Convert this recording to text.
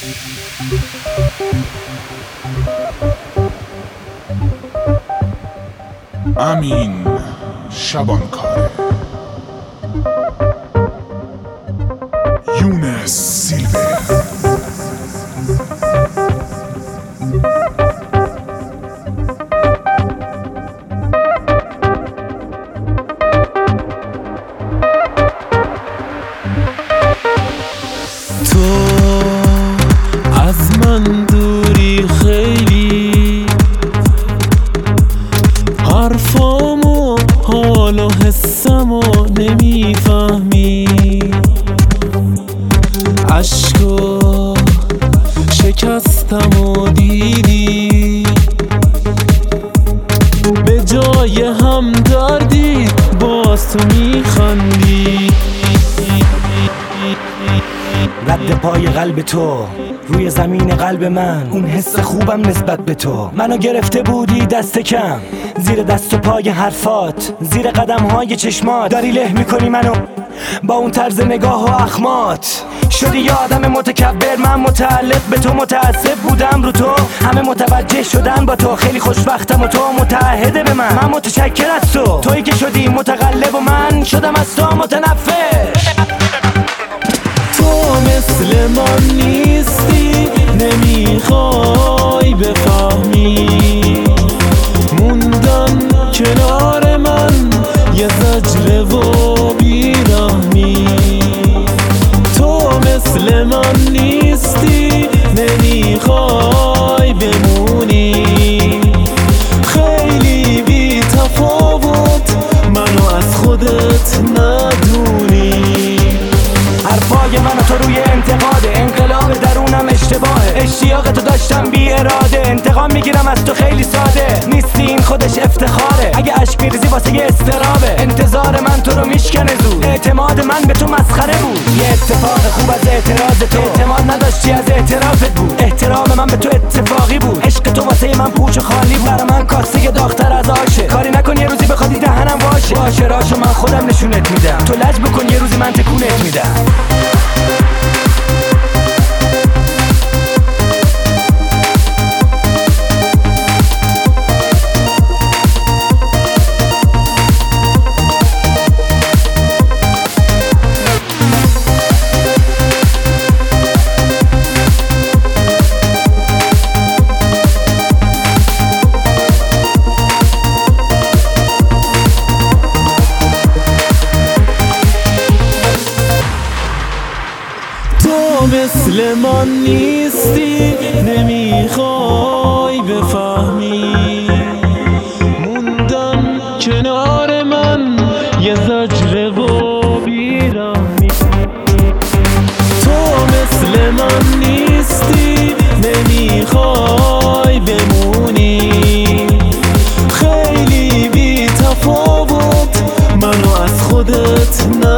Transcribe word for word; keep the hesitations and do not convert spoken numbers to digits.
امین شبانکاره، یونس سیلور. تو از من دوری خیلی، حرفامو حال و حسمو نمیفهمی، عشقا شکستمو دیدی، به جای هم دردی باز تو میخندی. رد پای قلب تو روی زمین قلب من، اون حس خوبم نسبت به تو. منو گرفته بودی دست کم زیر دست و پای حرفات، زیر قدم های چشمات داری له میکنی منو با اون طرز نگاه و اخمات. شدی یه آدم متکبر، من متعلق به تو متعصب بودم رو تو، همه متوجه شدن با تو، خیلی خوشبختم و تو متعهده به من. من متشکر از تو، تویی که شدی متقلب و من شدم از تو متنفر. تو مثل من نیستی، نمیخوای بفهمی، موندن کنار من یه زجر و بیرحمی. تو مثل من نیستی، نمیخوای بمونی، خیلی بی تفاوت منو از خودت ندونی. حرفای من و تو روی انتقاده، انقلاب درونم اشتباهه، اشتیاق تو داشتم بی اراده، انتقام میگیرم از تو خیلی ساده، نیستی این خودش افتخاره، اگه اشک میریزی واسه یه استرابه، انتظار من تو رو میشکنه زود، اعتماد من به تو مسخره بود، یه اتفاق خوب از اعتراض تو، اعتماد نداشتی از اعترافت بود، احترام من به تو اتفاقی بود، عشق تو واسه من پوچ و خالی بود، برا من کاسه داغ‌تر از آشه، کاری نکن یه روزی بخوادی دهنم واشه، باشه راشو من خودم نشونت میدم، تو لج بکن یه روزی من تکونت میدم. مثل من نیستی، نمیخوای بفهمی، موندن کنار من یه زجر و بیرحمی. تو مثل من نیستی، نمیخوای بمونی، خیلی بی تفاوت منو از خودت ندونی.